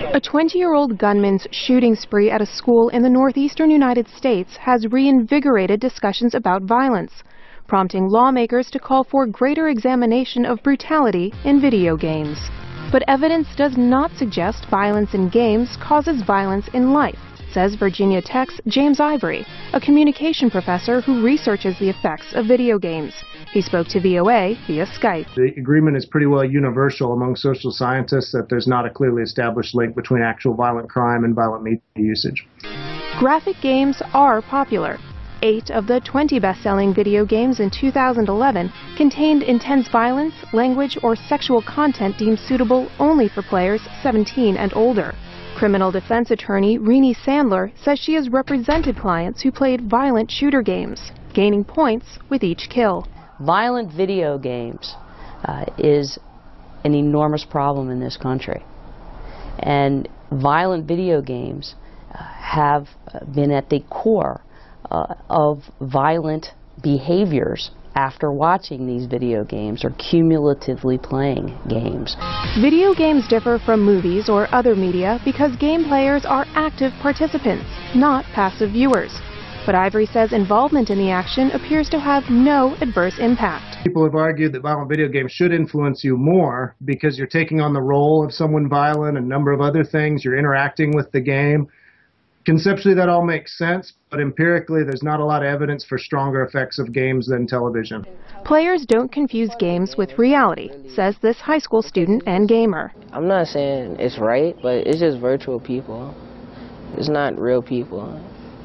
A 20-year-old gunman's shooting spree at a school in the northeastern United States has reinvigorated discussions about violence, prompting lawmakers to call for greater examination of brutality in video games. But evidence does not suggest violence in games causes violence in life, says Virginia Tech's James Ivory, a communication professor who researches the effects of video games. He spoke to VOA via Skype. The agreement is pretty well universal among social scientists that there's not a clearly established link between actual violent crime and violent media usage. Graphic games are popular. 8 of the 20 best-selling video games in 2011 contained intense violence, language, or sexual content deemed suitable only for players 17 and older. Criminal defense attorney Renee Sandler says she has represented clients who played violent shooter games, gaining points with each kill. Violent video games is an enormous problem in this country. And violent video games have been at the core of violent behaviors after watching these video games or cumulatively playing games. Video games differ from movies or other media because game players are active participants, not passive viewers. But Ivory says involvement in the action appears to have no adverse impact. People have argued that violent video games should influence you more because you're taking on the role of someone violent, a number of other things, you're interacting with the game. Conceptually, that all makes sense, but empirically, there's not a lot of evidence for stronger effects of games than television. Players don't confuse games with reality, says this high school student and gamer. I'm not saying it's right, but it's just virtual people. It's not real people.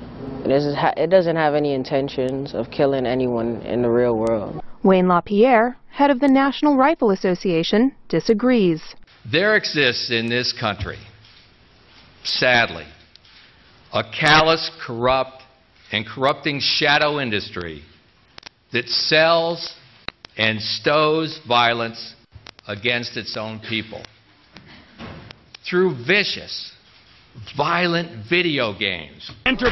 It doesn't have any intentions of killing anyone in the real world. Wayne LaPierre, head of the National Rifle Association, disagrees. There exists in this country, sadly, a callous, corrupt, and corrupting shadow industry that sells and stows violence against its own people through vicious, violent video games.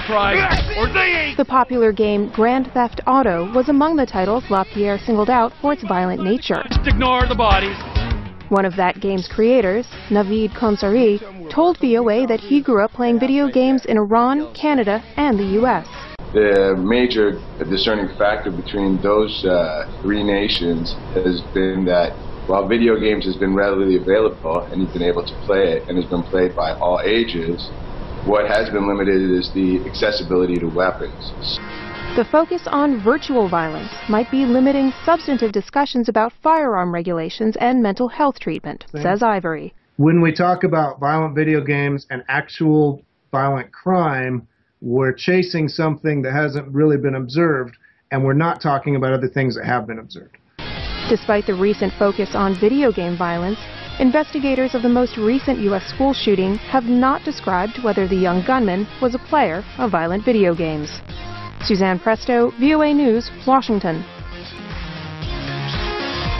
The popular game Grand Theft Auto was among the titles LaPierre singled out for its violent nature. Just ignore the bodies. One of that game's creators, Navid Khonsari, told VOA that he grew up playing video games in Iran, Canada, and the U.S. The major discerning factor between those three nations has been that while video games has been readily available and you've been able to play it and has been played by all ages, what has been limited is the accessibility to weapons. The focus on virtual violence might be limiting substantive discussions about firearm regulations and mental health treatment, says Ivory. When we talk about violent video games and actual violent crime, we're chasing something that hasn't really been observed, and we're not talking about other things that have been observed. Despite the recent focus on video game violence, investigators of the most recent U.S. school shooting have not described whether the young gunman was a player of violent video games. Suzanne Presto, VOA News, Washington.